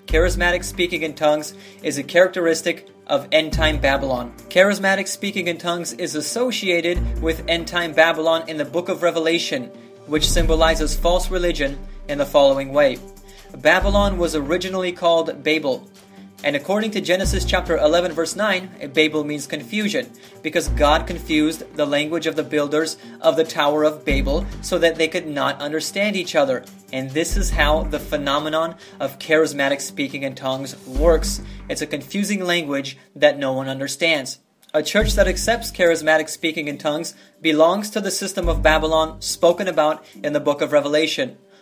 charismatic speaking in tongues is a characteristic of end-time Babylon. Charismatic speaking in tongues is associated with end-time Babylon in the book of Revelation, which symbolizes false religion in the following way. Babylon was originally called Babel, and according to Genesis chapter 11 verse 9, Babel means confusion, because God confused the language of the builders of the Tower of Babel so that they could not understand each other. And this is how the phenomenon of charismatic speaking in tongues works. It's a confusing language that no one understands. A church that accepts charismatic speaking in tongues belongs to the system of Babylon spoken about in the book of Revelation.